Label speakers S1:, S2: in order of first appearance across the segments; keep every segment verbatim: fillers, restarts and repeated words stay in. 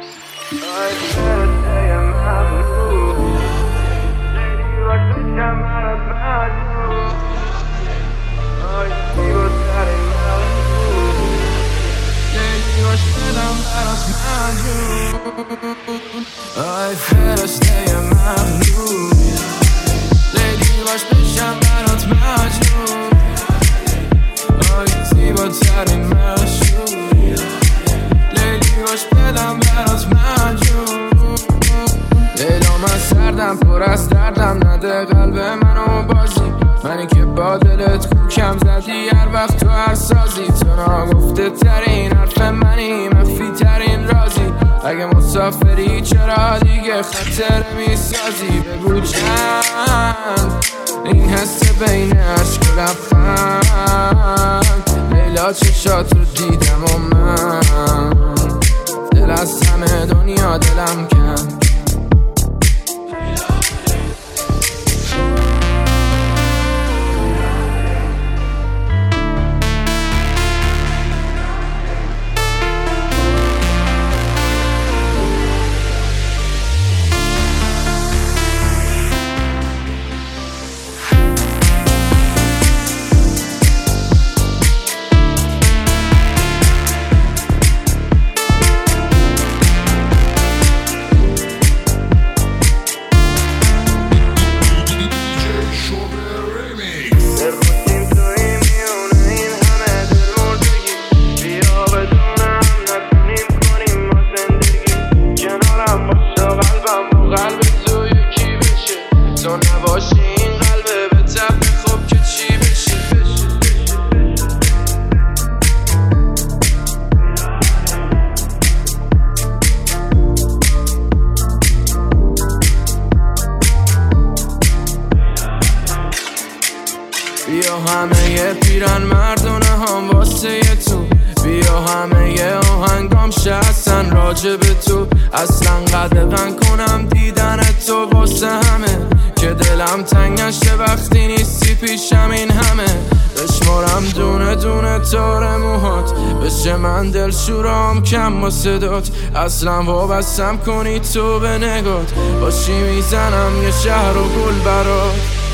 S1: آی فرشته مغرور لیلی باش بشم برات مجنون آی زیباترین مشهور لیلی باش بدم برات مجنون لیلا من سردم پر از دردم نده قلب منو بازی منی که با دلت کوکم زدی هر وقت تو هر سازی تو ناگفته ترین حرف منی مخفی ترین رازی اگه مسافری چرا دیگه خاطر میسازی بگو چند این حس بین عشق و لبخند لیلا چشات رو دیدم و من دل از همه دنیا دلم کن بیا همه ی پیرن مردونه هم واسه ی تو بیا همه ی آهنگام شستن راجب تو اصلا قدغن کنم دیدن تو واسه همه که دلم تنگ نشه وقتی نیستی پیشم این همه بشمارم دونه دونه تار موهات بشه من دل شورام کم با صدات اصلا وابستم کنی تو به نگات باشی میزنم یه شهر و گل برات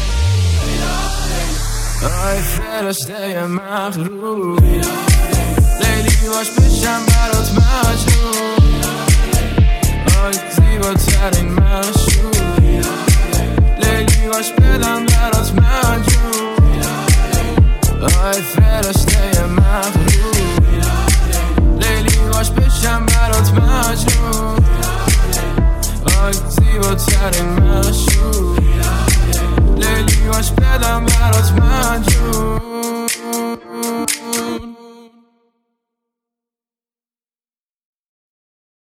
S1: آی فرشته مغرور لیلی باش بشم برات مجنون آی زیباترین مشهور لیلی باش بدم برات مجنون آی فرشته مغرور لیلی باش بشم برات مجنون آی زیباترین مشهور لیلی باش بدم برات مجنون